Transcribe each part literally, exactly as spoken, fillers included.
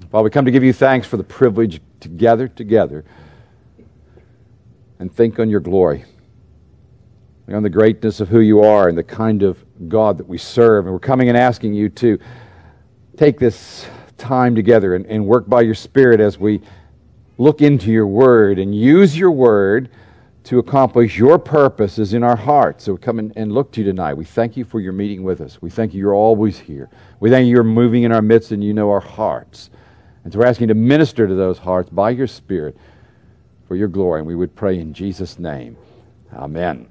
Father, we come to give you thanks for the privilege to gather together and think on your glory, on the greatness of who you are and the kind of God that we serve. And we're coming and asking you to take this time together and, and work by your Spirit as we look into your Word and use your Word to accomplish your purposes in our hearts. So we come in and look to you tonight. We thank you for your meeting with us. We thank you you're always here. We thank you you're moving in our midst and you know our hearts. And so we're asking you to minister to those hearts by your Spirit for your glory. And we would pray in Jesus' name. Amen.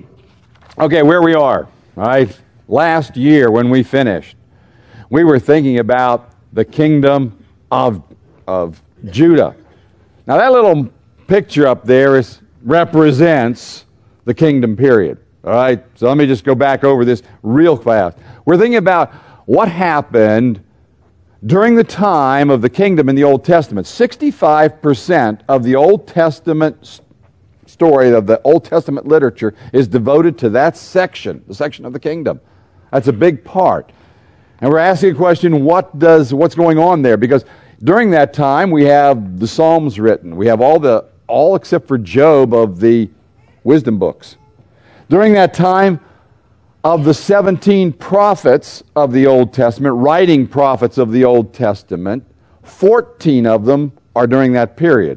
Okay, where we are, all right? Last year when we finished, we were thinking about the kingdom of, of Judah. Now that little picture up there is represents the kingdom period. All right? So let me just go back over this real fast. We're thinking about what happened during the time of the kingdom in the Old Testament. sixty-five percent of the Old Testament story of the Old Testament literature is devoted to that section, the section of the kingdom. That's a big part. And we're asking a question, what does what's going on there? Because during that time we have the Psalms written. We have all the all except for Job of the wisdom books. During that time, of the seventeen prophets of the Old Testament, writing prophets of the Old Testament, fourteen of them are during that period.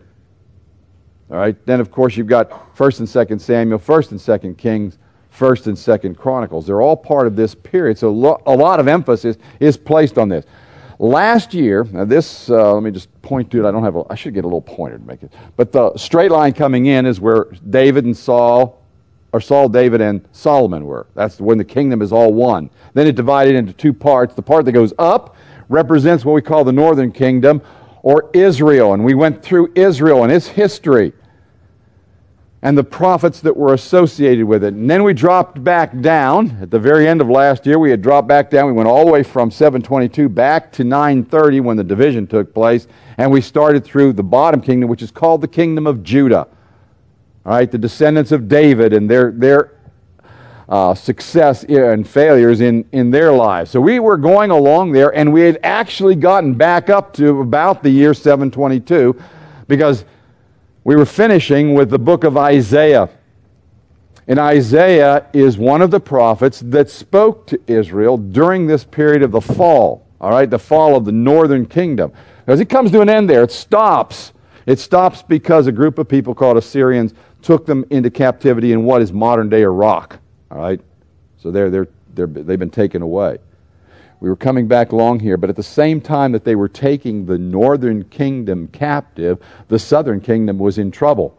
All right. Then, of course, you've got First and Second Samuel, First and Second Kings, First and Second Chronicles. They're all part of this period. So lo- a lot of emphasis is placed on this. Last year, now this, uh, let me just point to it. I don't have a, I should get a little pointer to make it. But the straight line coming in is where David and Saul, or Saul, David, and Solomon were. That's when the kingdom is all one. Then it divided into two parts. The part that goes up represents what we call the northern kingdom, or Israel. And we went through Israel and its history and the prophets that were associated with it. And then we dropped back down. At the very end of last year, we had dropped back down. We went all the way from seven twenty-two back to nine thirty when the division took place. And we started through the bottom kingdom, which is called the kingdom of Judah. All right, the descendants of David and their their uh, success and failures in, in their lives. So we were going along there, and we had actually gotten back up to about the year seven twenty-two, because we were finishing with the book of Isaiah. And Isaiah is one of the prophets that spoke to Israel during this period of the fall. All right, the fall of the northern kingdom. As it comes to an end there, it stops. It stops because a group of people called Assyrians took them into captivity in what is modern-day Iraq. All right? So they're, they're, they're, they've been taken away. We were coming back along here, but at the same time that they were taking the northern kingdom captive, the southern kingdom was in trouble.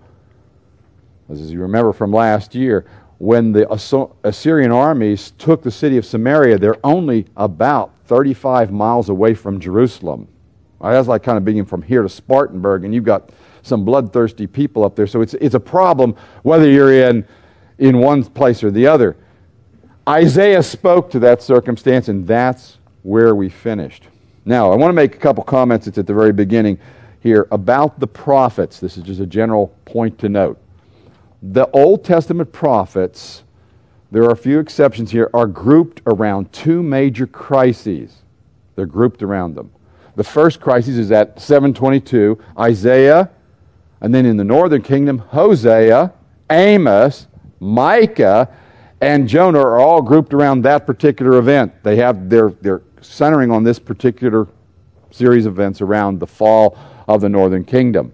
As you remember from last year, when the Assyrian armies took the city of Samaria, they're only about thirty-five miles away from Jerusalem. All right, that's like kind of being from here to Spartanburg, and you've got some bloodthirsty people up there. So it's it's a problem whether you're in in one place or the other. Isaiah spoke to that circumstance, and that's where we finished. Now, I want to make a couple comments. It's at the very beginning here about the prophets. This is just a general point to note. The Old Testament prophets, there are a few exceptions here, are grouped around two major crises. They're grouped around them. The first crisis is at seven twenty-two, Isaiah, and then in the northern kingdom, Hosea, Amos, Micah, and Jonah are all grouped around that particular event. They have they're they're centering on this particular series of events around the fall of the northern kingdom.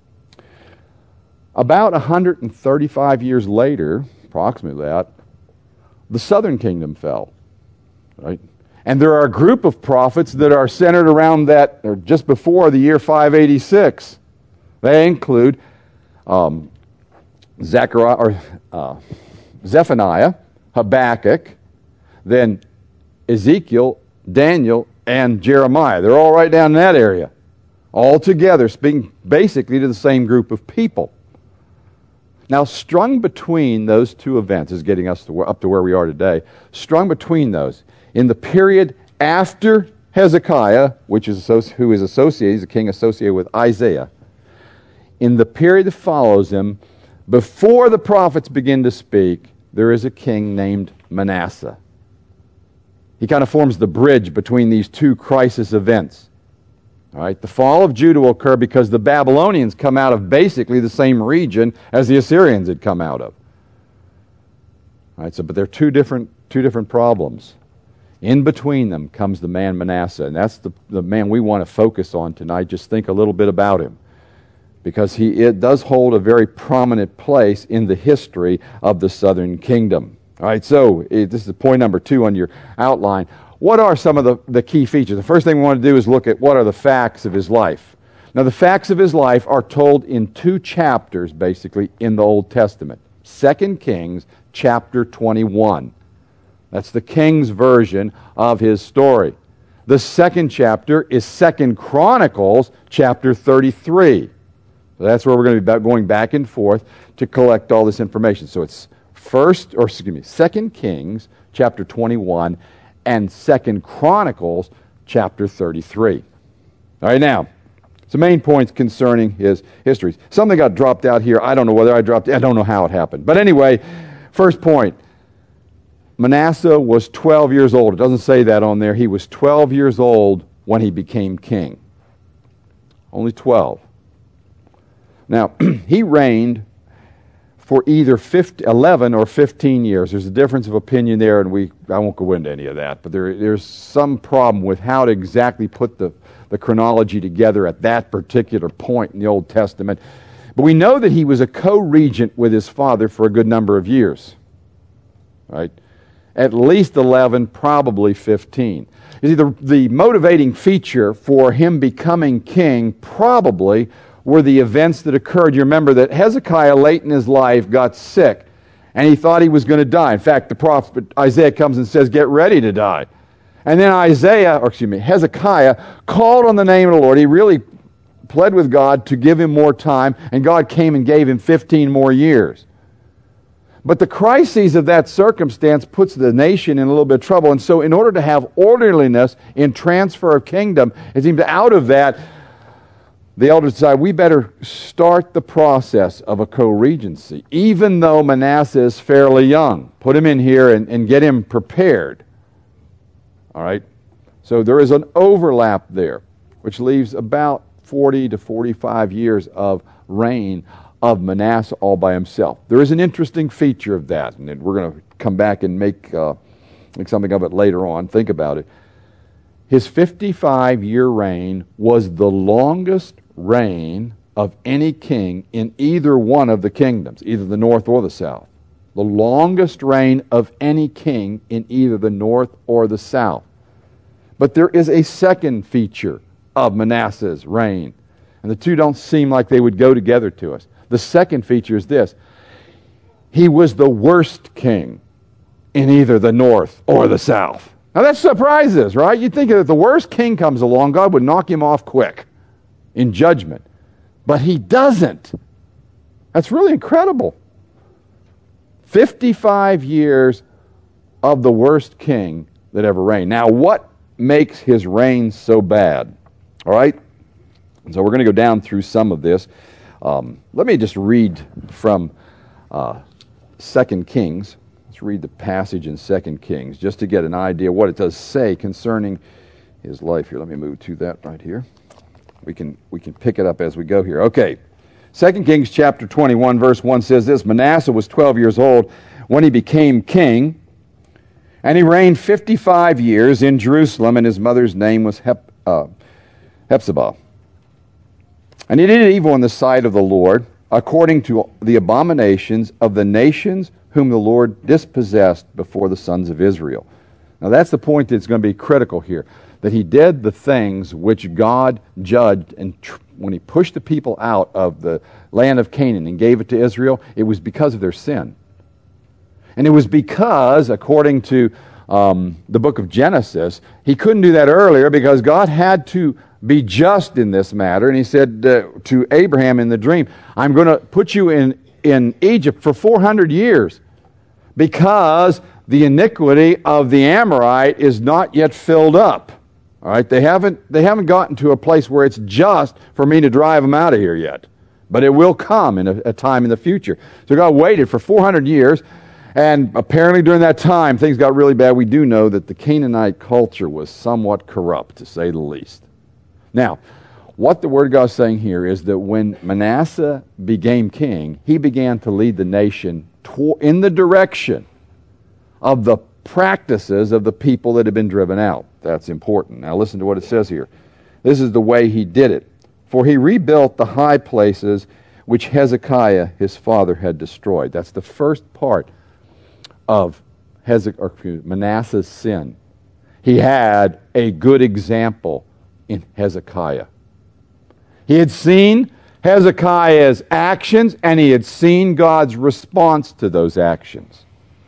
About one hundred thirty-five years later, approximately that, the southern kingdom fell. Right? And there are a group of prophets that are centered around that, or just before the year five eighty-six. They include um, Zechariah, or uh, Zephaniah, Habakkuk, then Ezekiel, Daniel, and Jeremiah. They're all right down in that area. All together, speaking basically to the same group of people. Now, strung between those two events is getting us to, up to where we are today. Strung between those, in the period after Hezekiah, which is who is associated, he's a king associated with Isaiah, in the period that follows him, before the prophets begin to speak, there is a king named Manasseh. He kind of forms the bridge between these two crisis events. All right, the fall of Judah will occur because the Babylonians come out of basically the same region as the Assyrians had come out of. All right, so but they're two different two different problems. In between them comes the man Manasseh, and that's the, the man we want to focus on tonight. Just think a little bit about him, because he it does hold a very prominent place in the history of the southern kingdom. All right, so it, this is point number two on your outline. What are some of the, the key features? The first thing we want to do is look at what are the facts of his life. Now, the facts of his life are told in two chapters, basically, in the Old Testament. Second Kings, chapter twenty-one. That's the king's version of his story. The second chapter is Second Chronicles, chapter thirty-three. So that's where we're going to be going back and forth to collect all this information. So it's first, or excuse me, Second Kings, chapter twenty-one, and Second Chronicles, chapter thirty-three. All right, now, some main points concerning his histories. Something got dropped out here. I don't know whether I dropped it. I don't know how it happened. But anyway, first point. Manasseh was twelve years old. It doesn't say that on there. He was twelve years old when he became king. Only twelve. Now, he reigned for either eleven or fifteen years. There's a difference of opinion there, and we I won't go into any of that, but there, there's some problem with how to exactly put the, the chronology together at that particular point in the Old Testament. But we know that he was a co-regent with his father for a good number of years. Right? At least eleven, probably fifteen. You see, the, the motivating feature for him becoming king probably were the events that occurred. You remember that Hezekiah late in his life got sick, and he thought he was going to die. In fact, the prophet Isaiah comes and says, get ready to die. And then Isaiah, or excuse me, Hezekiah called on the name of the Lord. He really pled with God to give him more time, and God came and gave him fifteen more years. But the crises of that circumstance puts the nation in a little bit of trouble. And so in order to have orderliness in transfer of kingdom, it seems out of that, the elders decided we better start the process of a co-regency, even though Manasseh is fairly young. Put him in here and, and get him prepared. All right? So there is an overlap there, which leaves about forty to forty-five years of reign of Manasseh all by himself. There is an interesting feature of that, and we're going to come back and make, uh, make something of it later on. Think about it. His fifty-five-year reign was the longest reign of any king in either one of the kingdoms, either the north or the south. The longest reign of any king in either the north or the south. But there is a second feature of Manasseh's reign, and the two don't seem like they would go together to us. The second feature is this. He was the worst king in either the north or the south. Now that surprises, right? You'd think that if the worst king comes along, God would knock him off quick in judgment. But he doesn't. That's really incredible. fifty-five years of the worst king that ever reigned. Now, what makes his reign so bad? All right? So we're going to go down through some of this. Um, let me just read from uh, Second Kings. Let's read the passage in Second Kings just to get an idea what it does say concerning his life here. Let me move to that right here. We can we can pick it up as we go here. Okay. Second Kings chapter twenty-one verse one says this, Manasseh was twelve years old when he became king, and he reigned fifty-five years in Jerusalem, and his mother's name was Hep, uh, Hephzibah. And he did evil in the sight of the Lord, according to the abominations of the nations whom the Lord dispossessed before the sons of Israel. Now that's the point that's going to be critical here, that he did the things which God judged, and tr- when he pushed the people out of the land of Canaan and gave it to Israel, it was because of their sin. And it was because, according to um, the book of Genesis, he couldn't do that earlier because God had to be just in this matter. And he said uh, to Abraham in the dream, I'm going to put you in, in Egypt for four hundred years because the iniquity of the Amorite is not yet filled up. All right, they haven't, they haven't gotten to a place where it's just for me to drive them out of here yet. But it will come in a, a time in the future. So God waited for four hundred years, and apparently during that time things got really bad. We do know that the Canaanite culture was somewhat corrupt, to say the least. Now, What the Word of God is saying here is that when Manasseh became king, he began to lead the nation to- in the direction of the practices of the people that had been driven out. That's important. Now listen to what it says here. This is the way he did it. For he rebuilt the high places which Hezekiah his father had destroyed. That's the first part of Hezek- or Manasseh's sin. He had a good example in Hezekiah. He had seen Hezekiah's actions, and he had seen God's response to those actions.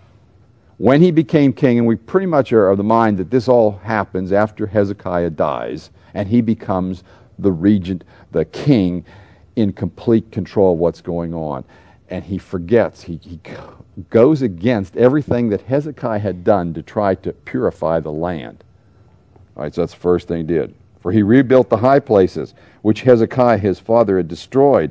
When he became king, and we pretty much are of the mind that this all happens after Hezekiah dies, and he becomes the regent, the king, in complete control of what's going on. And he forgets, he, he goes against everything that Hezekiah had done to try to purify the land. All right, so that's the first thing he did. For he rebuilt the high places, which Hezekiah his father had destroyed.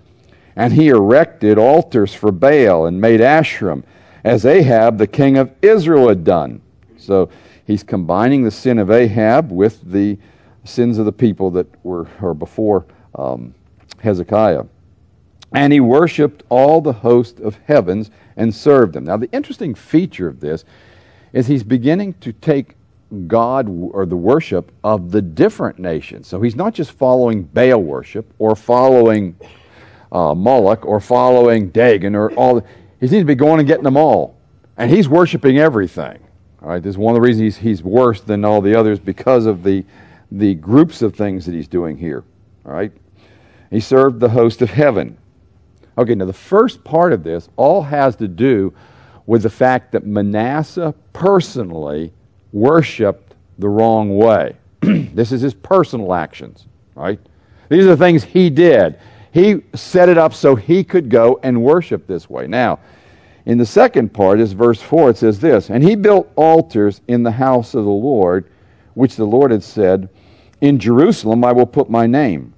And he erected altars for Baal and made Asherim, as Ahab, the king of Israel, had done. So he's combining the sin of Ahab with the sins of the people that were or before um, Hezekiah. And he worshipped all the host of heavens and served them. Now the interesting feature of this is he's beginning to take God or the worship of the different nations. So he's not just following Baal worship or following uh, Moloch or following Dagon or all. He seems to be going and getting them all. And he's worshiping everything. All right, this is one of the reasons he's, he's worse than all the others, because of the, the groups of things that he's doing here. All right, he served the host of heaven. Okay, now the first part of this all has to do with the fact that Manasseh personally worshipped the wrong way. This is his personal actions, right? These are the things he did. He set it up so he could go and worship this way. Now, in the second part is verse four. It says this, and he built altars in the house of the Lord, which the Lord had said, in Jerusalem I will put my name.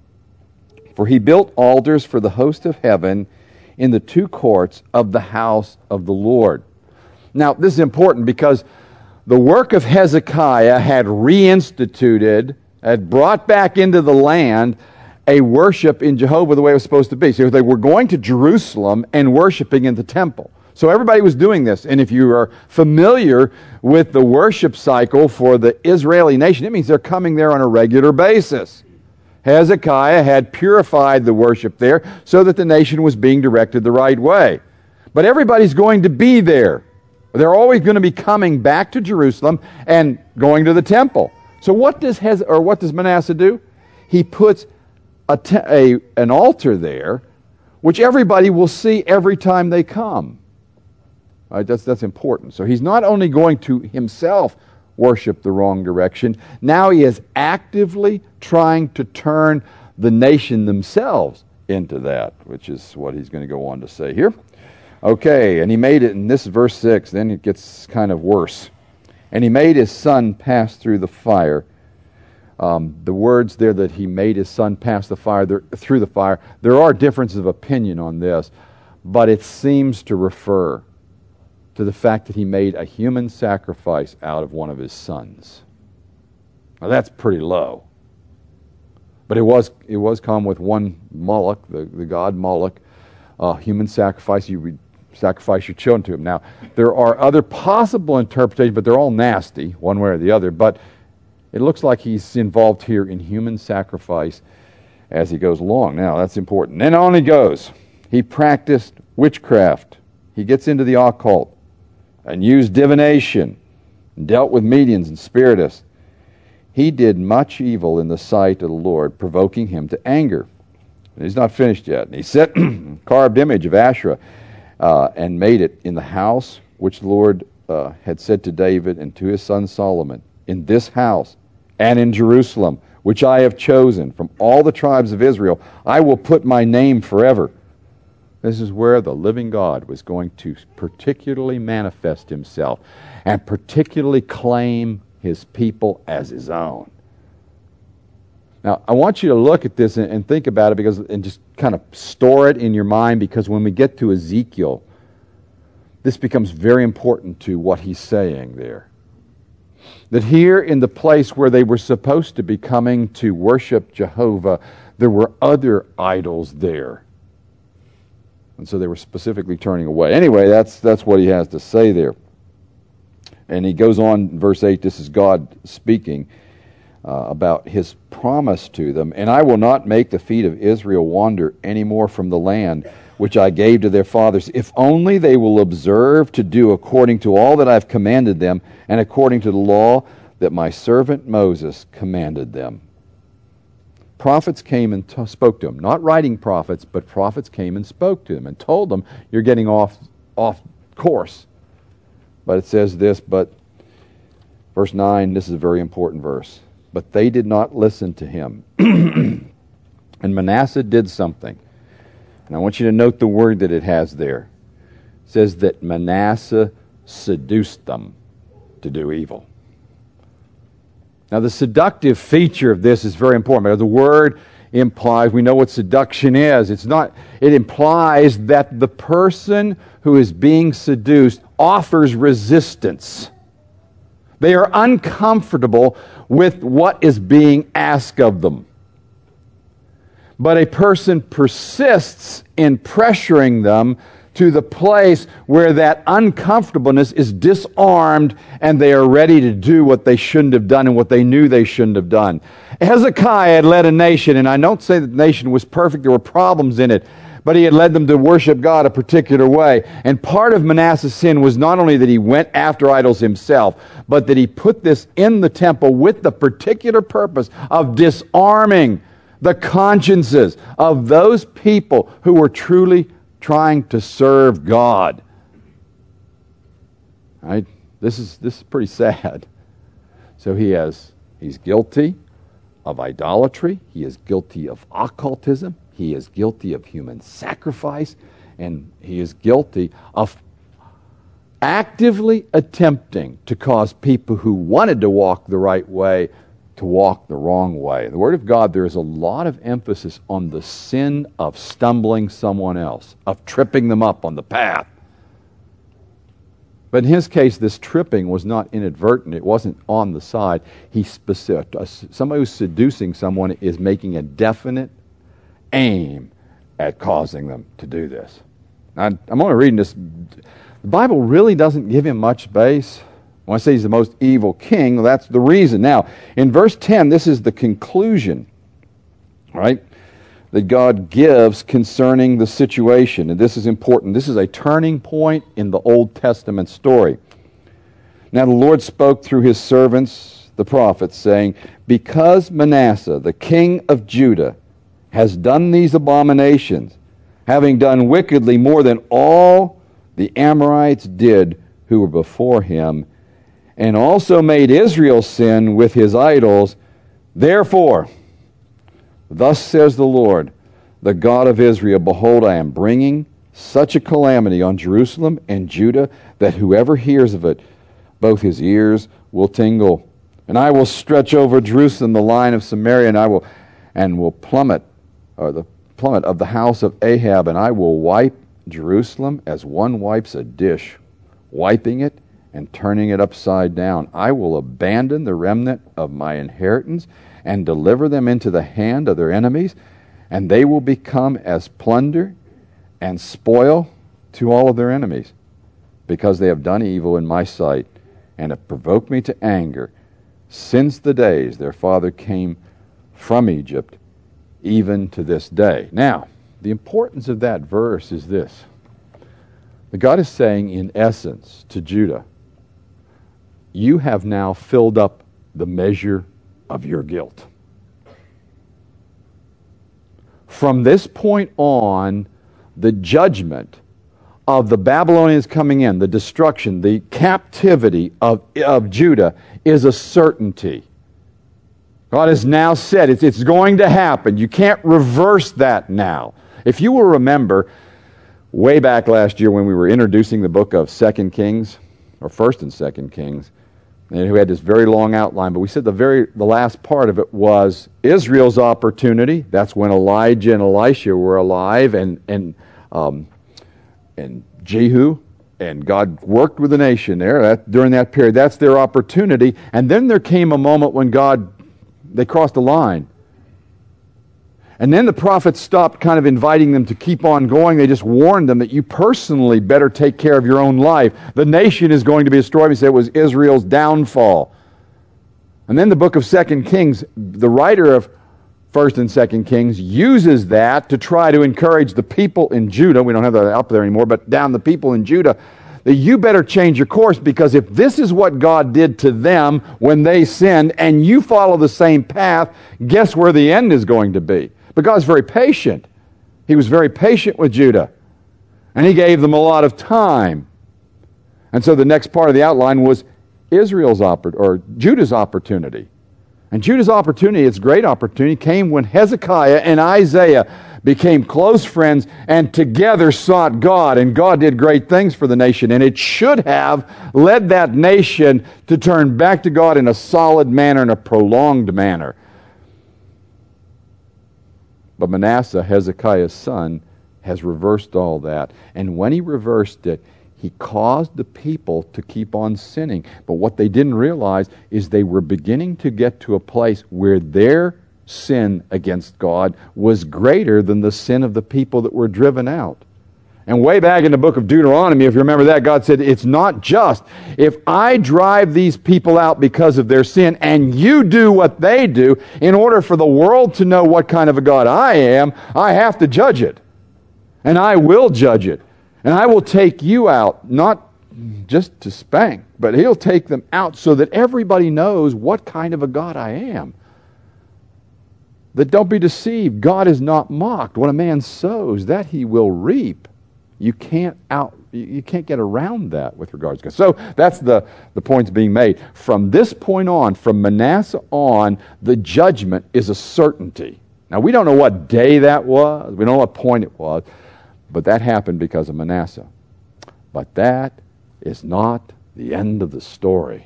For he built altars for the host of heaven in the two courts of the house of the Lord. Now, this is important because the work of Hezekiah had reinstituted, had brought back into the land a worship in Jehovah the way it was supposed to be. So they were going to Jerusalem and worshiping in the temple. So everybody was doing this. And if you are familiar with the worship cycle for the Israeli nation, it means they're coming there on a regular basis. Hezekiah had purified the worship there so that the nation was being directed the right way. But everybody's going to be there. They're always going to be coming back to Jerusalem and going to the temple. So what does Hez- or what does Manasseh do? He puts a, te- a an altar there, which everybody will see every time they come. All right, that's that's important. So he's not only going to himself worship the wrong direction, now he is actively trying to turn the nation themselves into that, which is what he's going to go on to say here. Okay, and he made it in this verse six, then it gets kind of worse. And he made his son pass through the fire. Um, the words there that he made his son pass the fire through the fire, there are differences of opinion on this, but it seems to refer to the fact that he made a human sacrifice out of one of his sons. Now that's pretty low. But it was it was come with one Moloch, the, the god Moloch, uh, human sacrifice. You would sacrifice your children to him. Now, there are other possible interpretations, but they're all nasty, one way or the other. But it looks like he's involved here in human sacrifice as he goes along. Now, that's important. Then on he goes. He practiced witchcraft. He gets into the occult and used divination and dealt with mediums and spiritists. He did much evil in the sight of the Lord, provoking him to anger. And he's not finished yet. And he set carved image of Asherah uh, and made it in the house which the Lord uh, had said to David and to his son Solomon, in this house and in Jerusalem, which I have chosen from all the tribes of Israel, I will put my name forever. This is where the living God was going to particularly manifest himself and particularly claim his people as his own. Now, I want you to look at this and, and think about it because, and just kind of store it in your mind, because when we get to Ezekiel, this becomes very important to what he's saying there. that here in the place where they were supposed to be coming to worship Jehovah, there were other idols there. And so they were specifically turning away. Anyway, that's that's what he has to say there. And he goes on in verse eight, this is God speaking uh, about his promise to them. And I will not make the feet of Israel wander any more from the land which I gave to their fathers, if only they will observe to do according to all that I've commanded them, and according to the law that my servant Moses commanded them. Prophets came and t- spoke to him. Not writing prophets, but prophets came and spoke to him and told them, you're getting off, off course. But it says this, but verse nine, this is a very important verse. But they did not listen to him. And Manasseh did something. And I want you to note the word that it has there. It says that Manasseh seduced them to do evil. Now, the seductive feature of this is very important, because the word implies, we know what seduction is. It's not, it implies that the person who is being seduced offers resistance. They are uncomfortable with what is being asked of them. But a person persists in pressuring them to the place where that uncomfortableness is disarmed and they are ready to do what they shouldn't have done and what they knew they shouldn't have done. Hezekiah had led a nation, and I don't say that the nation was perfect, there were problems in it, but he had led them to worship God a particular way. And part of Manasseh's sin was not only that he went after idols himself, but that he put this in the temple with the particular purpose of disarming the consciences of those people who were truly trying to serve God. Right? This is this is pretty sad. So he has he's guilty of idolatry, he is guilty of occultism, he is guilty of human sacrifice, and he is guilty of actively attempting to cause people who wanted to walk the right way to walk the wrong way. In the Word of God, there is a lot of emphasis on the sin of stumbling someone else, of tripping them up on the path. But in his case, this tripping was not inadvertent. It wasn't on the side. He specific, somebody who's seducing someone is making a definite aim at causing them to do this. Now, I'm only reading this. The Bible really doesn't give him much space. When I say he's the most evil king, well, that's the reason. Now, in verse ten, this is the conclusion, right, that God gives concerning the situation. And this is important. This is a turning point in the Old Testament story. Now, the Lord spoke through his servants, the prophets, saying, because Manasseh, the king of Judah, has done these abominations, having done wickedly more than all the Amorites did who were before him, and also made Israel sin with his idols. Therefore, thus says the Lord, the God of Israel, behold, I am bringing such a calamity on Jerusalem and Judah that whoever hears of it, both his ears will tingle. And I will stretch over Jerusalem the line of Samaria, and I will and will plummet, or the plummet of the house of Ahab, and I will wipe Jerusalem as one wipes a dish, wiping it and turning it upside down. I will abandon the remnant of my inheritance and deliver them into the hand of their enemies, and they will become as plunder and spoil to all of their enemies, because they have done evil in my sight and have provoked me to anger since the days their father came from Egypt, even to this day. Now, the importance of that verse is this. that God is saying, in essence, to Judah, you have now filled up the measure of your guilt. From this point on, the judgment of the Babylonians coming in, the destruction, the captivity of, of Judah is a certainty. God has now said it's, it's going to happen. You can't reverse that now. If you will remember, way back last year when we were introducing the book of Second Kings, or First and Second Kings, and who had this very long outline, but we said the very the last part of it was Israel's opportunity. That's when Elijah and Elisha were alive, and and um, and Jehu And God worked with the nation there that, during that period. That's their opportunity. And then there came a moment when God, they crossed a line. And then the prophets stopped kind of inviting them to keep on going. They just warned them that you personally better take care of your own life. The nation is going to be destroyed. He said it was Israel's downfall. And then the book of Second Kings, the writer of First and Second Kings uses that to try to encourage the people in Judah. We don't have that up there anymore, but down the people in Judah, that you better change your course, because if this is what God did to them when they sinned and you follow the same path, guess where the end is going to be? But God's very patient. He was very patient with Judah, and He gave them a lot of time. And so the next part of the outline was Israel's oppor- or Judah's opportunity. And Judah's opportunity, its great opportunity, came when Hezekiah and Isaiah became close friends and together sought God. And God did great things for the nation. And it should have led that nation to turn back to God in a solid manner, in a prolonged manner. But Manasseh, Hezekiah's son, has reversed all that. And when he reversed it, he caused the people to keep on sinning. But what they didn't realize is they were beginning to get to a place where their sin against God was greater than the sin of the people that were driven out. And way back in the book of Deuteronomy, if you remember that, God said, it's not just if I drive these people out because of their sin and you do what they do, in order for the world to know what kind of a God I am, I have to judge it. And I will judge it. And I will take you out, not just to spank, but He'll take them out so that everybody knows what kind of a God I am. That don't be deceived. God is not mocked. What a man sows, that he will reap. You can't out. You can't get around that with regards to God. So that's the, the points being made. From this point on, from Manasseh on, the judgment is a certainty. Now, we don't know what day that was. We don't know what point it was. But that happened because of Manasseh. But that is not the end of the story.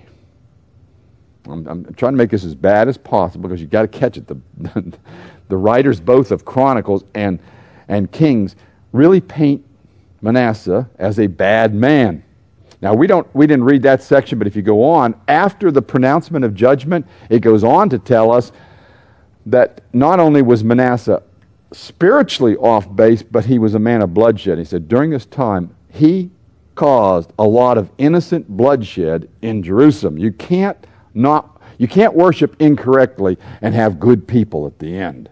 I'm, I'm trying to make this as bad as possible because you've got to catch it. The, the writers both of Chronicles and, and Kings really paint Manasseh as a bad man. Now, we don't we didn't read that section, but if you go on, after the pronouncement of judgment, it goes on to tell us that not only was Manasseh spiritually off base, but he was a man of bloodshed. He said during this time, he caused a lot of innocent bloodshed in Jerusalem. You can't not you can't worship incorrectly and have good people at the end.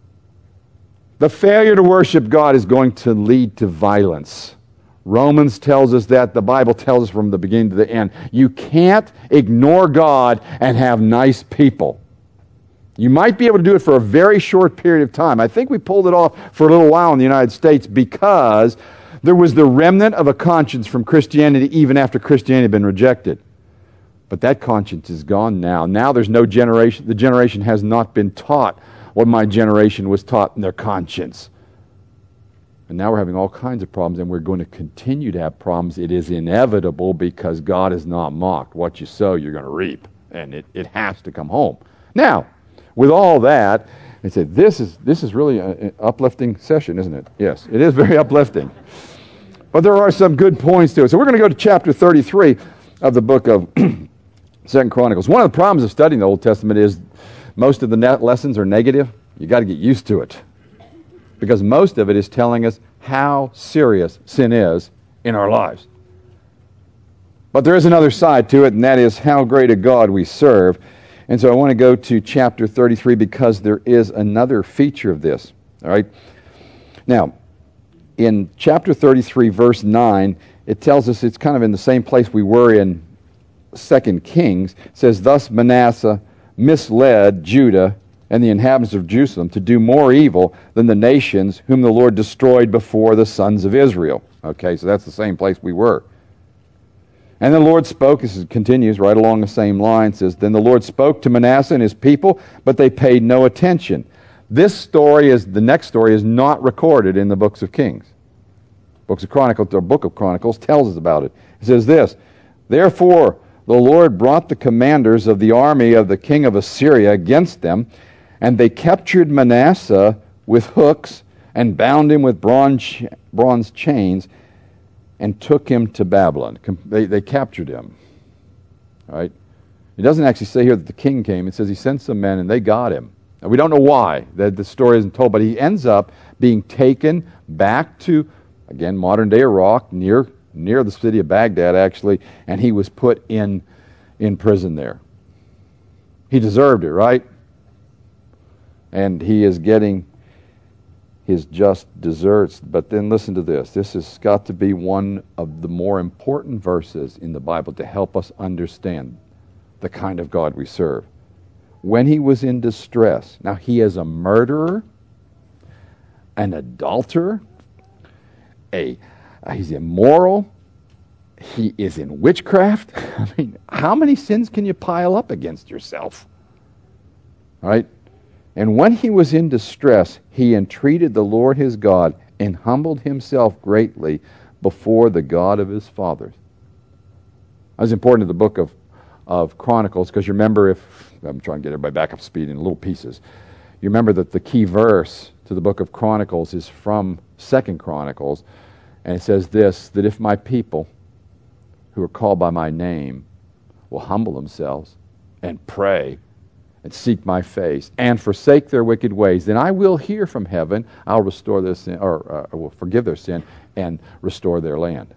The failure to worship God is going to lead to violence. Romans tells us that. The Bible tells us from the beginning to the end. You can't ignore God and have nice people. You might be able to do it for a very short period of time. I think we pulled it off for a little while in the United States because there was the remnant of a conscience from Christianity even after Christianity had been rejected. But that conscience is gone now. Now there's no generation. The generation has not been taught what my generation was taught in their conscience. And now we're having all kinds of problems, and we're going to continue to have problems. It is inevitable because God is not mocked. What you sow, you're going to reap. And it, it has to come home. Now, with all that, they said, this is this is really an uplifting session, isn't it? Yes, it is very uplifting. But there are some good points to it. So we're going to go to chapter thirty-three of the book of Second Chronicles. One of the problems of studying the Old Testament is most of the net lessons are negative. You got to get used to it. Because most of it is telling us how serious sin is in our lives. But there is another side to it, and that is how great a God we serve. And so I want to go to chapter thirty-three because there is another feature of this. All right? Now, in chapter thirty-three, verse nine, it tells us it's kind of in the same place we were in Second Kings. It says, thus Manasseh misled Judah and the inhabitants of Jerusalem to do more evil than the nations whom the Lord destroyed before the sons of Israel. Okay, so that's the same place we were. And the Lord spoke, this continues right along the same line, says, then the Lord spoke to Manasseh and his people, but they paid no attention. This story, is the next story, is not recorded in the books of Kings. Books of Chronicles, or Book of Chronicles tells us about it. It says this, therefore the Lord brought the commanders of the army of the king of Assyria against them, and they captured Manasseh with hooks and bound him with bronze, bronze chains, and took him to Babylon. They, they captured him. All right? It doesn't actually say here that the king came. It says he sent some men and they got him. Now, we don't know why. The, the story isn't told, but he ends up being taken back to, again, modern-day Iraq, near near the city of Baghdad, actually, and he was put in, in prison there. He deserved it, right? And he is getting his just deserts. But then listen to this. This has got to be one of the more important verses in the Bible to help us understand the kind of God we serve. When he was in distress, now he is a murderer, an adulterer, a uh, he's immoral, he is in witchcraft. I mean, how many sins can you pile up against yourself? All right? And when he was in distress, he entreated the Lord his God and humbled himself greatly before the God of his fathers. That was important in the book of, of Chronicles, because you remember, if I'm trying to get everybody back up to speed in little pieces, you remember that the key verse to the book of Chronicles is from Second Chronicles, and it says this, that if my people who are called by my name will humble themselves and pray and seek my face and forsake their wicked ways, then I will hear from heaven, I'll restore their sin, or uh, will forgive their sin and restore their land.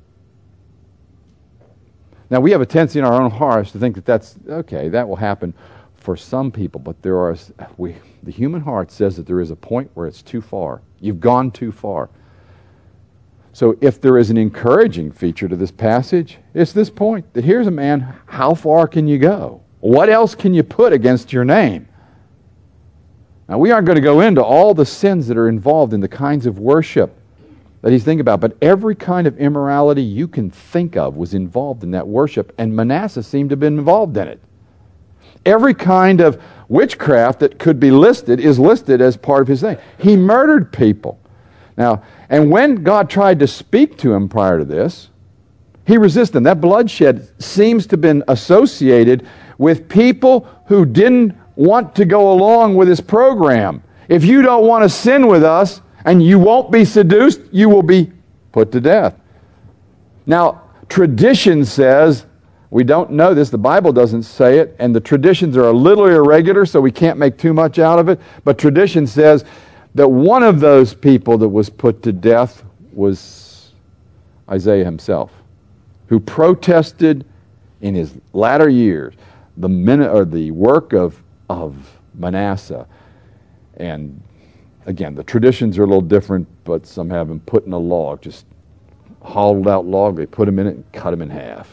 Now, we have a tendency in our own hearts to think that that's, okay, that will happen for some people, but there are, we, the human heart says that there is a point where it's too far. You've gone too far. So if there is an encouraging feature to this passage, it's this point, that here's a man, how far can you go? What else can you put against your name? Now, we aren't going to go into all the sins that are involved in the kinds of worship that he's thinking about, but every kind of immorality you can think of was involved in that worship, and Manasseh seemed to have been involved in it. Every kind of witchcraft that could be listed is listed as part of his thing. He murdered people. Now, and when God tried to speak to him prior to this, he resisted them. That bloodshed seems to have been associated with people who didn't want to go along with his program. If you don't want to sin with us and you won't be seduced, you will be put to death. Now, tradition says, we don't know this, the Bible doesn't say it, and the traditions are a little irregular, so we can't make too much out of it, but tradition says that one of those people that was put to death was Isaiah himself, who protested in his latter years the min- or the work of, of Manasseh. And again, the traditions are a little different, but some have him put in a log, just hollowed out log, they put him in it and cut him in half.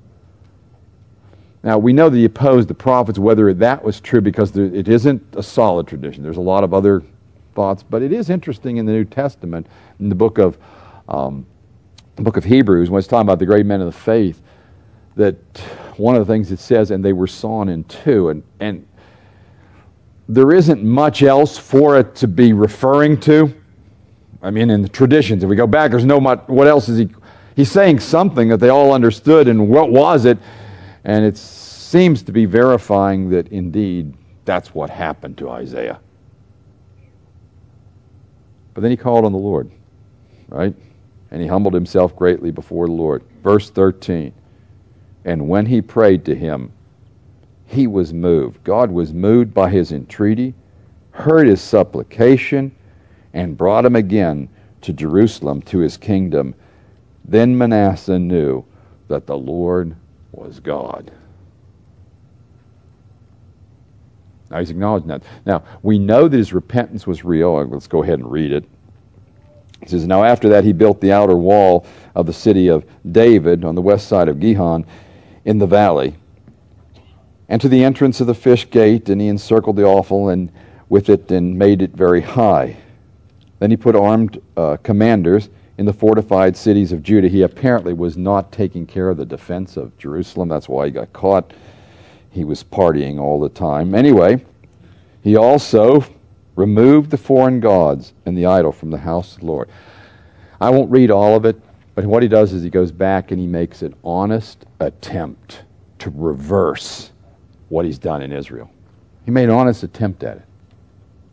Now, we know that he opposed the prophets, whether that was true, because there, it isn't a solid tradition. There's a lot of other thoughts, but it is interesting in the New Testament, in the book of um, the book of Hebrews, when it's talking about the great men of the faith, that one of the things it says, and they were sawn in two, and, and there isn't much else for it to be referring to. I mean, in the traditions, if we go back, there's no much, what else is he, he's saying something that they all understood, and what was it? And it seems to be verifying that indeed that's what happened to Isaiah. But then he called on the Lord, right? And he humbled himself greatly before the Lord. Verse thirteen, and when he prayed to him, he was moved. God was moved by his entreaty, heard his supplication, and brought him again to Jerusalem, to his kingdom. Then Manasseh knew that the Lord was God. Now he's acknowledging that. Now, we know that his repentance was real. Let's go ahead and read it. He says, now after that he built the outer wall of the city of David on the west side of Gihon in the valley, and to the entrance of the fish gate, and he encircled the offal and with it and made it very high. Then he put armed uh, commanders in the fortified cities of Judah. He apparently was not taking care of the defense of Jerusalem. That's why he got caught. He was partying all the time. Anyway, he also removed the foreign gods and the idol from the house of the Lord. I won't read all of it, but what he does is he goes back and he makes an honest attempt to reverse what he's done in Israel. He made an honest attempt at it.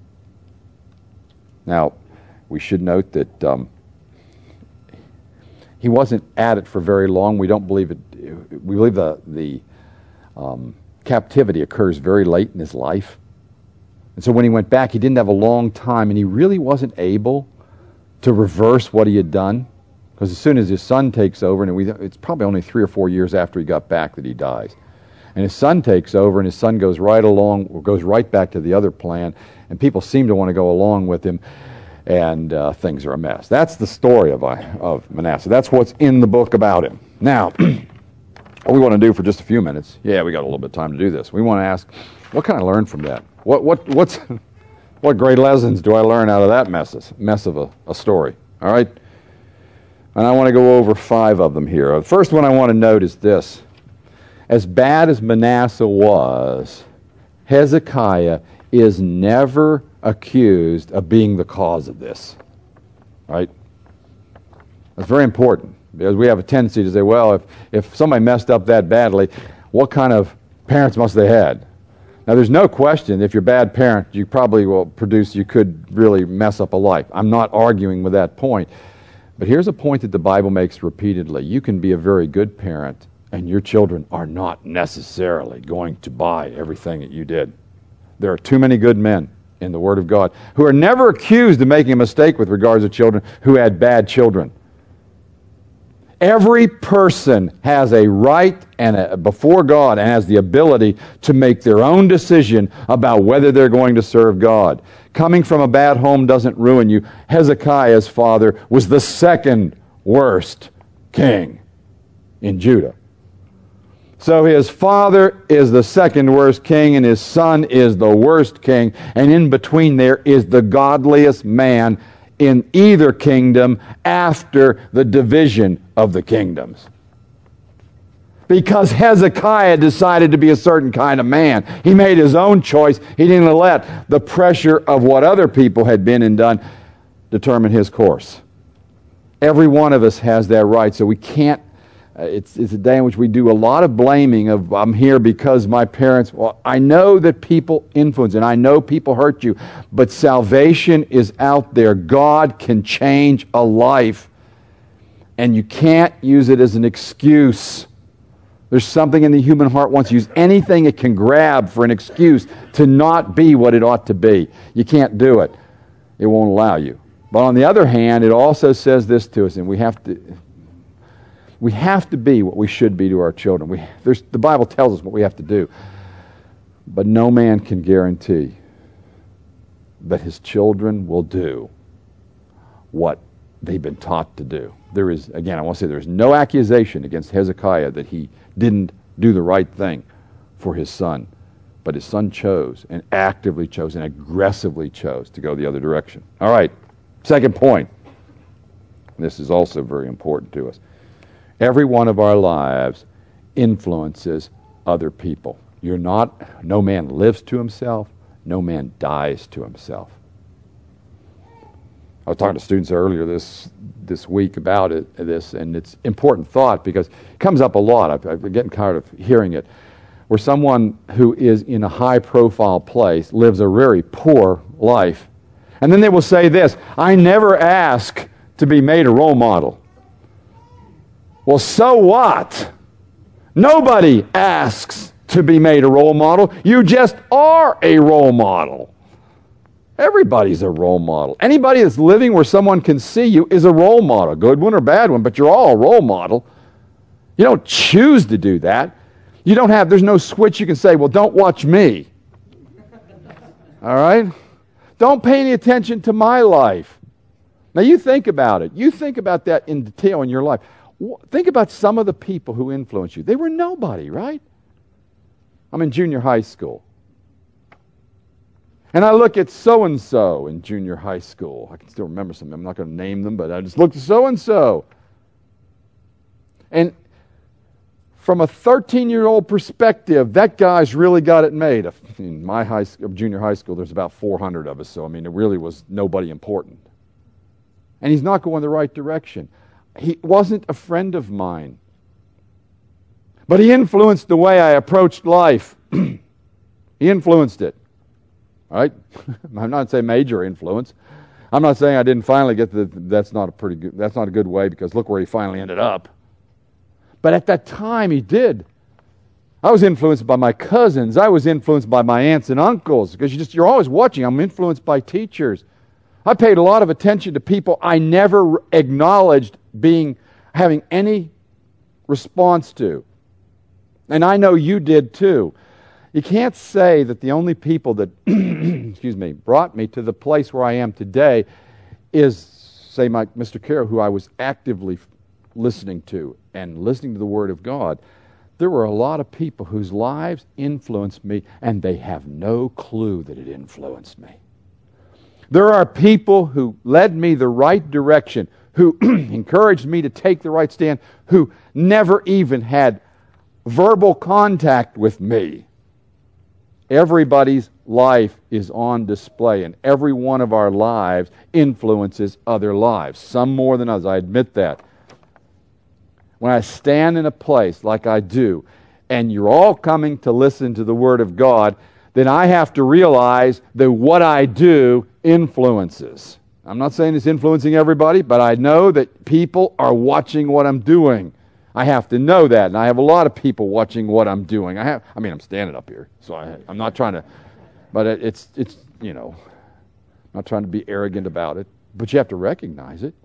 Now, we should note that um, He wasn't at it for very long. We don't believe it. We believe the, the um, captivity occurs very late in his life. And so when he went back, he didn't have a long time, and he really wasn't able to reverse what he had done. Because as soon as his son takes over, and we, it's probably only three or four years after he got back that he dies. And his son takes over, and his son goes right along, or goes right back to the other plan, and people seem to want to go along with him, and uh, things are a mess. That's the story of, of Manasseh. That's what's in the book about him. Now, what we want to do for just a few minutes, yeah, we got a little bit of time to do this. We want to ask, what can I learn from that? What what what's what great lessons do I learn out of that mess, mess of a, a story? All right? And I want to go over five of them here. The first one I want to note is this. As bad as Manasseh was, Hezekiah is never accused of being the cause of this. Right? That's very important, because we have a tendency to say, well, if, if somebody messed up that badly, what kind of parents must they had? Now, there's no question, if you're a bad parent, you probably will produce, you could really mess up a life. I'm not arguing with that point. But here's a point that the Bible makes repeatedly. You can be a very good parent, and your children are not necessarily going to buy everything that you did. There are too many good men in the Word of God who are never accused of making a mistake with regards to children who had bad children. Every person has a right and a, before God and has the ability to make their own decision about whether they're going to serve God. Coming from a bad home doesn't ruin you. Hezekiah's father was the second worst king in Judah. So his father is the second worst king, and his son is the worst king, and in between there is the godliest man in either kingdom after the division of the kingdoms. Because Hezekiah decided to be a certain kind of man. He made his own choice. He didn't let the pressure of what other people had been and done determine his course. Every one of us has that right, so we can't uh, it's, it's a day in which we do a lot of blaming of, I'm here because my parents, well, I know that people influence, and I know people hurt you, but salvation is out there. God can change a life, and you can't use it as an excuse. There's something in the human heart wants to use anything it can grab for an excuse to not be what it ought to be. You can't do it. It won't allow you. But on the other hand, it also says this to us, and we have to we have to be what we should be to our children. We, there's, the Bible tells us what we have to do. But no man can guarantee that his children will do what they've been taught to do. There is, again, I want to say there's no accusation against Hezekiah that he didn't do the right thing for his son. But his son chose, and actively chose, and aggressively chose to go the other direction. All right, second point. This is also very important to us. Every one of our lives influences other people. You're not, no man lives to himself, no man dies to himself. I was talking to students earlier this this week about it, this, and it's important thought because it comes up a lot. I've, I've been getting tired of hearing it. Where someone who is in a high-profile place lives a very poor life. And then they will say this, I never ask to be made a role model. Well, so what? Nobody asks to be made a role model. You just are a role model. Everybody's a role model. Anybody that's living where someone can see you is a role model, good one or bad one, but you're all a role model. You don't choose to do that. You don't have, there's no switch you can say, well, don't watch me. All right? Don't pay any attention to my life. Now, you think about it. You think about that in detail in your life. Think about some of the people who influenced you. They were nobody, right? I'm in junior high school. And I look at so-and-so in junior high school. I can still remember some. I'm not going to name them, but I just looked at so-and-so. And from a thirteen-year-old perspective, that guy's really got it made. In my high school, junior high school, there's about four hundred of us, so I mean, it really was nobody important. And he's not going the right direction. He wasn't a friend of mine. But he influenced the way I approached life. He influenced it. All right? I'm not saying major influence, I'm not saying I didn't finally get the, that's not a pretty good, that's not a good way, because look where he finally ended up. But at that time he did. I was influenced by my cousins. I was influenced by my aunts and uncles, because you just, you're always watching. I'm influenced by teachers. I paid a lot of attention to people I never acknowledged being, having any response to. And I know you did too. You can't say that the only people that, excuse me, brought me to the place where I am today is, say, my Mister Carroll, who I was actively listening to and listening to the Word of God. There were a lot of people whose lives influenced me, and they have no clue that it influenced me. There are people who led me the right direction, who encouraged me to take the right stand, who never even had verbal contact with me. Everybody's life is on display, and every one of our lives influences other lives, some more than others. I admit that. When I stand in a place like I do, and you're all coming to listen to the Word of God, then I have to realize that what I do influences. I'm not saying it's influencing everybody, but I know that people are watching what I'm doing. I have to know that, and I have a lot of people watching what I'm doing. I have, I mean, I'm standing up here, so I, I'm not trying to, but it, it's, it's, you know, I'm not trying to be arrogant about it, but you have to recognize it.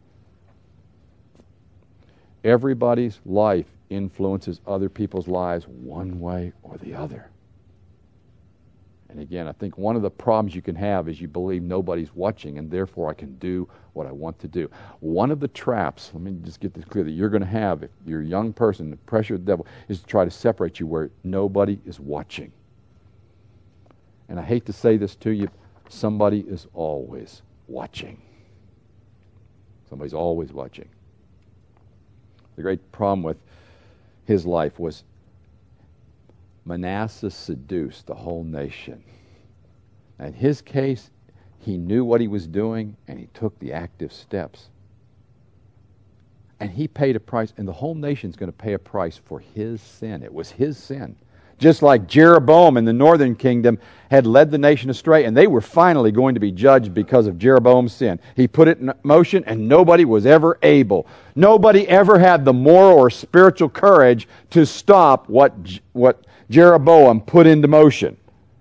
Everybody's life influences other people's lives one way or the other. And again, I think one of the problems you can have is you believe nobody's watching, and therefore I can do what I want to do. One of the traps, let me just get this clear, that you're going to have if you're a young person, the pressure of the devil, is to try to separate you where nobody is watching. And I hate to say this to you, somebody is always watching. Somebody's always watching. The great problem with his life was Manasseh seduced the whole nation. In his case, he knew what he was doing, and he took the active steps. And he paid a price, and the whole nation's going to pay a price for his sin. It was his sin. Just like Jeroboam in the northern kingdom had led the nation astray, and they were finally going to be judged because of Jeroboam's sin. He put it in motion, and nobody was ever able. Nobody ever had the moral or spiritual courage to stop what, what Jeroboam put into motion.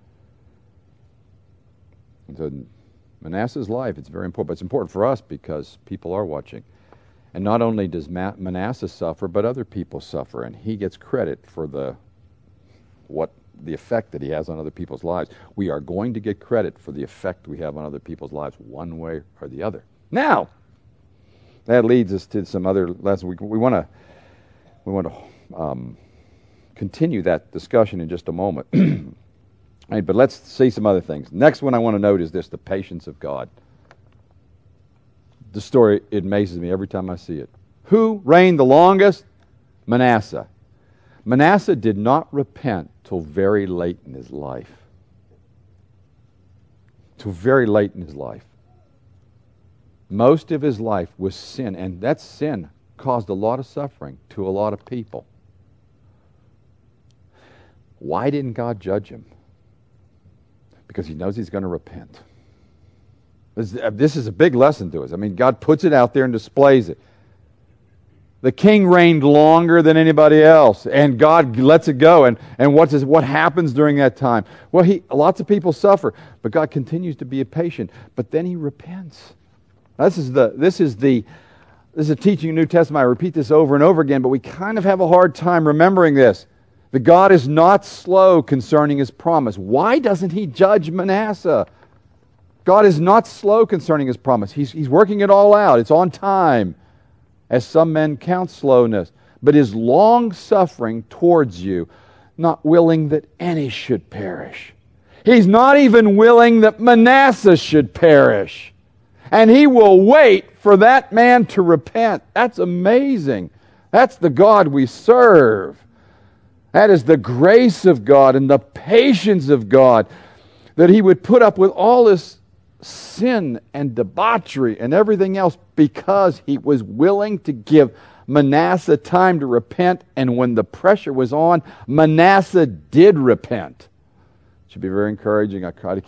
And so Manasseh's life, it's very important, but it's important for us because people are watching. And not only does Manasseh suffer, but other people suffer, and he gets credit for the what the effect that he has on other people's lives. We are going to get credit for the effect we have on other people's lives one way or the other. Now, that leads us to some other lessons. We, we want to we want to um, continue that discussion in just a moment. Right, but let's see some other things. Next one I want to note is this: the patience of God. The story, it amazes me every time I see it. Who reigned the longest? Manasseh. Manasseh did not repent till very late in his life. Till very late in his life. Most of his life was sin, and that sin caused a lot of suffering to a lot of people. Why didn't God judge him? Because he knows he's going to repent. This, this is a big lesson to us. I mean, God puts it out there and displays it. The king reigned longer than anybody else, and God lets it go. And, and what, does, what happens during that time? Well, he, lots of people suffer, but God continues to be patient. But then he repents. This is the this is the this is a teaching in the New Testament. I repeat this over and over again, but we kind of have a hard time remembering this. That God is not slow concerning his promise. Why doesn't he judge Manasseh? God is not slow concerning his promise. He's, he's working it all out. It's on time, as some men count slowness, but is long-suffering towards you, not willing that any should perish. He's not even willing that Manasseh should perish. And he will wait for that man to repent. That's amazing. That's the God we serve. That is the grace of God and the patience of God, that he would put up with all this sin and debauchery and everything else because he was willing to give Manasseh time to repent. And when the pressure was on, Manasseh did repent. It should be very encouraging. I try to keep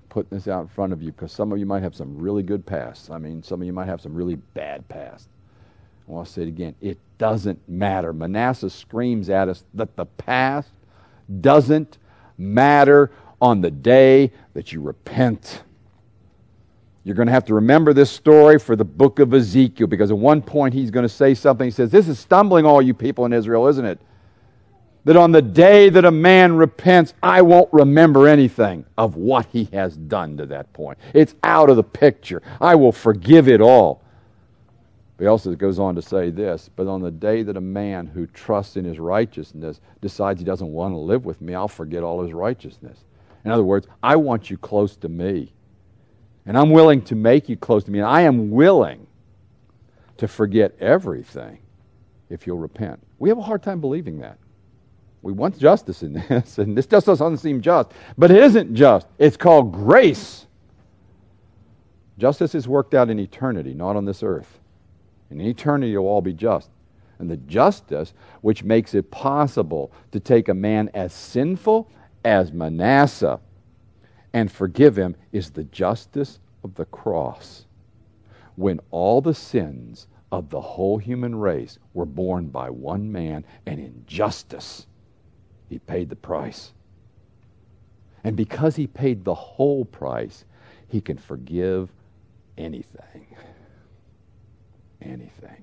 putting this out in front of you because some of you might have some really good pasts. I mean, some of you might have some really bad pasts. I want to say it again. It doesn't matter. Manasseh screams at us that the past doesn't matter on the day that you repent. You're going to have to remember this story for the book of Ezekiel, because at one point he's going to say something. He says, this is stumbling all you people in Israel, isn't it? That on the day that a man repents, I won't remember anything of what he has done to that point. It's out of the picture. I will forgive it all. He also goes on to say this, but on the day that a man who trusts in his righteousness decides he doesn't want to live with me, I'll forget all his righteousness. In other words, I want you close to me. And I'm willing to make you close to me. And I am willing to forget everything if you'll repent. We have a hard time believing that. We want justice in this, and this just doesn't seem just. But it isn't just. It's called grace. Justice is worked out in eternity, not on this earth. In eternity, you'll all be just. And the justice which makes it possible to take a man as sinful as Manasseh and forgive him is the justice of the cross. When all the sins of the whole human race were borne by one man, and in justice, he paid the price. And because he paid the whole price, he can forgive anything. Anything.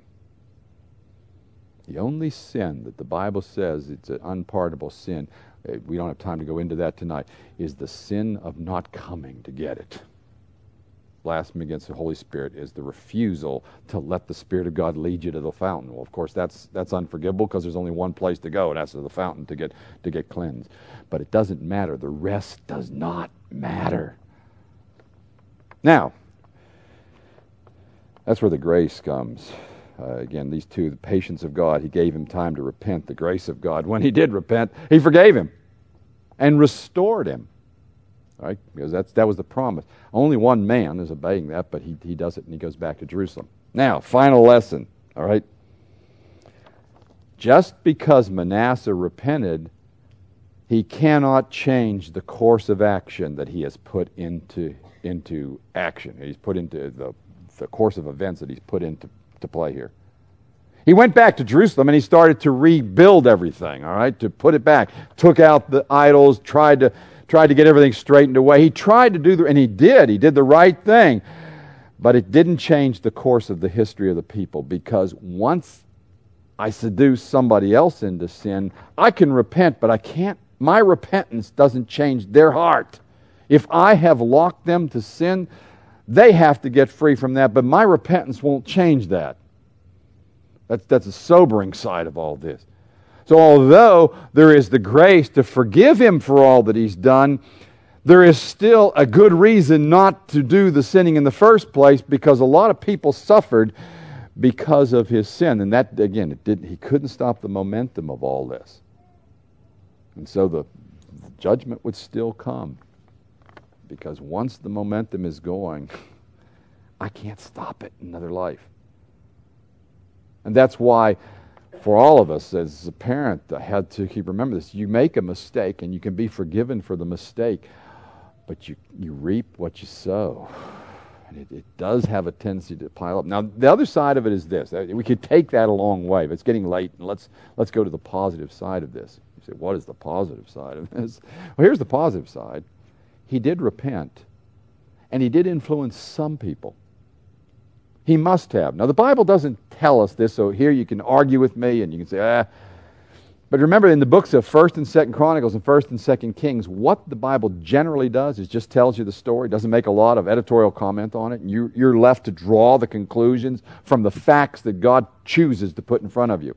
The only sin that the Bible says it's an unpardonable sin, we don't have time to go into that tonight, is the sin of not coming to get it. Blasphemy against the Holy Spirit is the refusal to let the Spirit of God lead you to the fountain. Well, of course, that's that's unforgivable because there's only one place to go, and that's to the fountain to get to get cleansed. But it doesn't matter. The rest does not matter. Now, that's where the grace comes. Uh, again, these two, the patience of God, he gave him time to repent. The grace of God, when he did repent, he forgave him and restored him. All right? Because that's, that was the promise. Only one man is obeying that, but he, he does it and he goes back to Jerusalem. Now, final lesson. All right? Just because Manasseh repented, he cannot change the course of action that he has put into, into action. He's put into the, the course of events that he's put into to play here. He went back to Jerusalem and he started to rebuild everything, all right, to put it back. Took out the idols, tried to tried to get everything straightened away. He tried to do the, and he did. He did the right thing. But it didn't change the course of the history of the people, because once I seduce somebody else into sin, I can repent, but I can't, my repentance doesn't change their heart. If I have locked them to sin, they have to get free from that, but my repentance won't change that. That's, that's a sobering side of all this. So although there is the grace to forgive him for all that he's done, there is still a good reason not to do the sinning in the first place, because a lot of people suffered because of his sin. And that, again, it didn't, he couldn't stop the momentum of all this. And so the, the judgment would still come. Because once the momentum is going, I can't stop it in another life. And that's why, for all of us as a parent, I had to keep remember this. You make a mistake and you can be forgiven for the mistake, but you, you reap what you sow. And it, it does have a tendency to pile up. Now, the other side of it is this. We could take that a long way, but it's getting late, and let's, let's go to the positive side of this. You say, what is the positive side of this? Well, here's the positive side. He did repent, and he did influence some people. He must have. Now, the Bible doesn't tell us this, so here you can argue with me, and you can say, ah. But remember, in the books of First and Second Chronicles and First and Second Kings, what the Bible generally does is just tells you the story. It doesn't make a lot of editorial comment on it, and you, you're left to draw the conclusions from the facts that God chooses to put in front of you.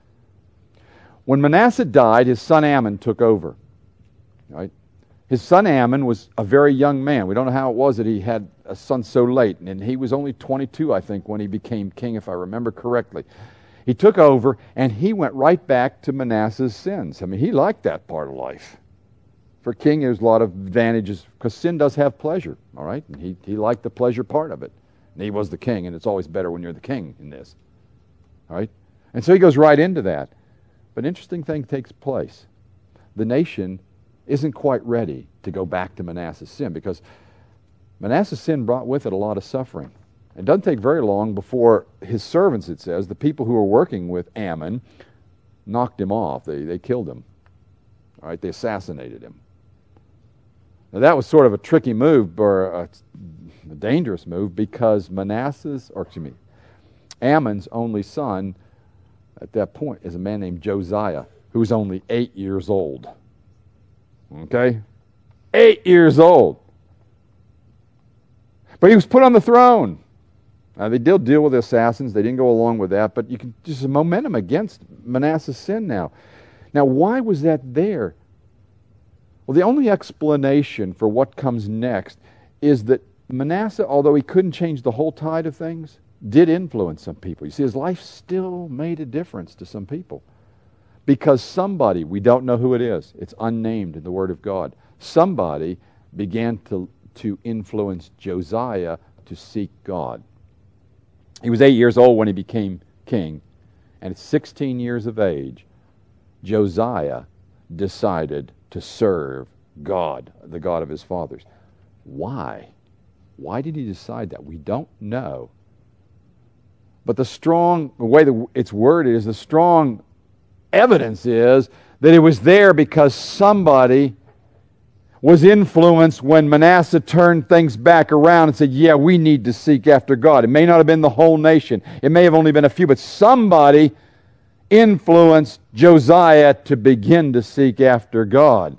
When Manasseh died, his son Amon took over. Right? His son Amon was a very young man. We don't know how it was that he had a son so late. And he was only twenty-two, I think, when he became king, if I remember correctly. He took over, and he went right back to Manasseh's sins. I mean, he liked that part of life. For a king, there's a lot of advantages, because sin does have pleasure, all right? And he, he liked the pleasure part of it. And he was the king, and it's always better when you're the king in this. All right? And so he goes right into that. But an interesting thing takes place. The nation isn't quite ready to go back to Manasseh's sin, because Manasseh's sin brought with it a lot of suffering. It doesn't take very long before his servants, it says, the people who were working with Ammon, knocked him off. They, they killed him. All right, they assassinated him. Now that was sort of a tricky move, or a, a dangerous move, because Manasseh's, or excuse me, Ammon's only son at that point is a man named Josiah, who was only eight years old. Okay? Eight years old. But he was put on the throne. Now, they did deal with the assassins. They didn't go along with that. But you can just a momentum against Manasseh's sin now. Now, why was that there? Well, the only explanation for what comes next is that Manasseh, although he couldn't change the whole tide of things, did influence some people. You see, his life still made a difference to some people. Because somebody, we don't know who it is, it's unnamed in the Word of God, somebody began to, to influence Josiah to seek God. He was eight years old when he became king, and at sixteen years of age, Josiah decided to serve God, the God of his fathers. Why? Why did he decide that? We don't know. But the strong, the way the, its worded is, the strong evidence is that it was there because somebody was influenced when Manasseh turned things back around and said, yeah, we need to seek after God. It may not have been the whole nation. It may have only been a few, but somebody influenced Josiah to begin to seek after God.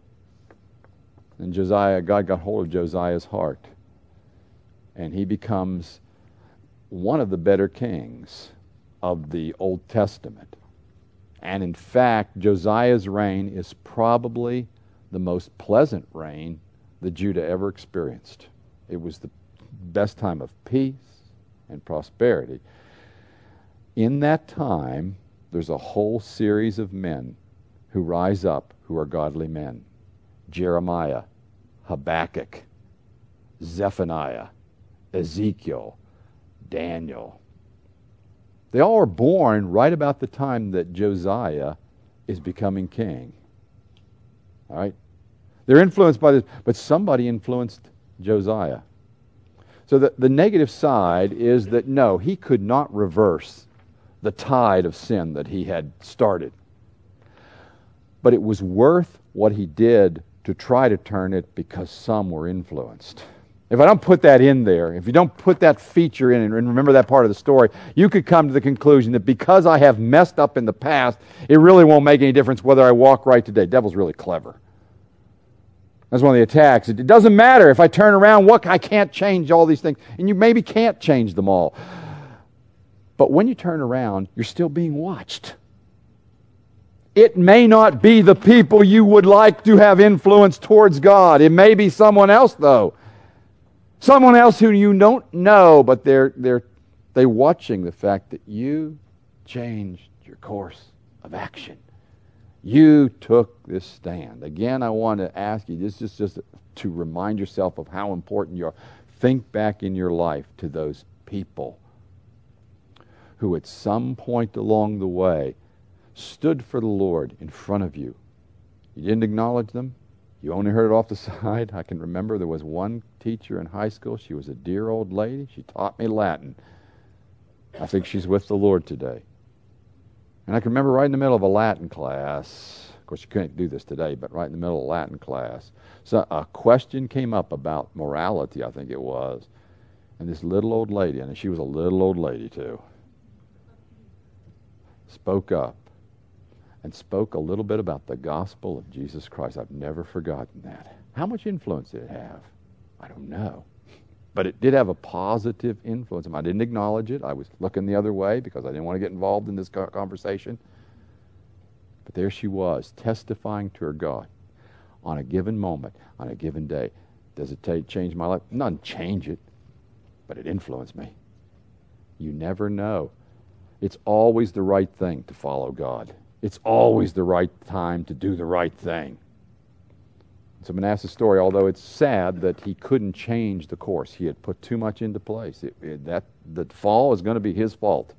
And Josiah, God got hold of Josiah's heart. And he becomes one of the better kings of the Old Testament. And in fact, Josiah's reign is probably the most pleasant reign that Judah ever experienced. It was the best time of peace and prosperity. In that time, there's a whole series of men who rise up who are godly men. Jeremiah, Habakkuk, Zephaniah, Ezekiel, Daniel. They all are born right about the time that Josiah is becoming king. All right? They're influenced by this, but somebody influenced Josiah. So the, the negative side is that no, he could not reverse the tide of sin that he had started. But it was worth what he did to try to turn it because some were influenced. If I don't put that in there, if you don't put that feature in and remember that part of the story, you could come to the conclusion that because I have messed up in the past, it really won't make any difference whether I walk right today. The devil's really clever. That's one of the attacks. It doesn't matter if I turn around, what I can't change all these things. And you maybe can't change them all. But when you turn around, you're still being watched. It may not be the people you would like to have influence towards God. It may be someone else, though. Someone else who you don't know, but they're they're they're watching the fact that you changed your course of action. You took this stand. Again, I want to ask you, this is just to remind yourself of how important you are. Think back in your life to those people who at some point along the way stood for the Lord in front of you. You didn't acknowledge them. You only heard it off the side. I can remember there was one teacher in high school. She was a dear old lady. She taught me Latin. I think she's with the Lord today. And I can remember right in the middle of a Latin class, of course you couldn't do this today, but right in the middle of a Latin class, so a question came up about morality, I think it was. And this little old lady, and she was a little old lady too, spoke up and spoke a little bit about the gospel of Jesus Christ. I've never forgotten that. How much influence did it have? I don't know. But it did have a positive influence. I didn't acknowledge it. I was looking the other way because I didn't want to get involved in this conversation. But there she was, testifying to her God on a given moment, on a given day. Does it t- change my life? None change it, but it influenced me. You never know. It's always the right thing to follow God. It's always the right time to do the right thing. So Manasseh's story, although it's sad that he couldn't change the course, he had put too much into place. It, it, that the fall is going to be his fault.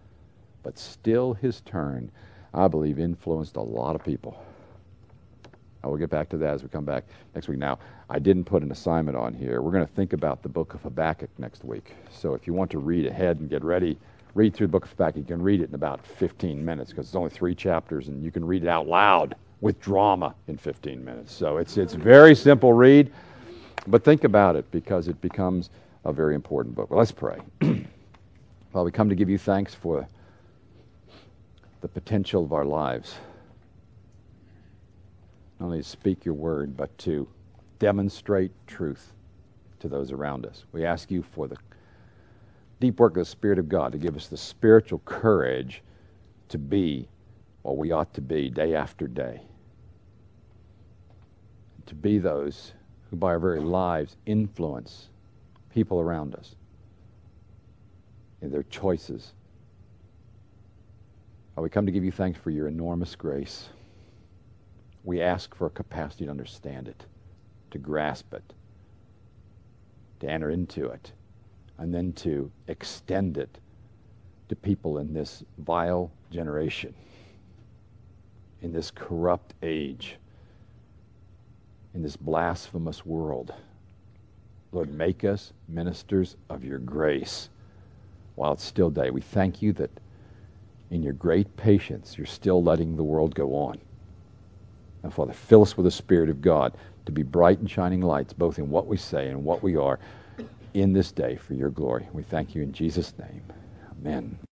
But still his turn, I believe, influenced a lot of people. I will get back to that as we come back next week. Now, I didn't put an assignment on here. We're going to think about the book of Habakkuk next week. So if you want to read ahead and get ready, read through the book of Habakkuk. You can read it in about fifteen minutes because it's only three chapters, and you can read it out loud with drama in fifteen minutes. So it's it's a very simple read, but think about it because it becomes a very important book. Well, let's pray. Well, we come to give you thanks for the potential of our lives. Not only to speak your word, but to demonstrate truth to those around us. We ask you for the deep work of the Spirit of God to give us the spiritual courage to be what we ought to be day after day. To be those who by our very lives influence people around us in their choices. Oh, we come to give you thanks for your enormous grace. We ask for a capacity to understand it, to grasp it, to enter into it, and then to extend it to people in this vile generation, in this corrupt age, in this blasphemous world. Lord, make us ministers of your grace while it's still day. We thank you that in your great patience, you're still letting the world go on. Now, Father, fill us with the Spirit of God to be bright and shining lights, both in what we say and what we are in this day for your glory. We thank you in Jesus' name. Amen.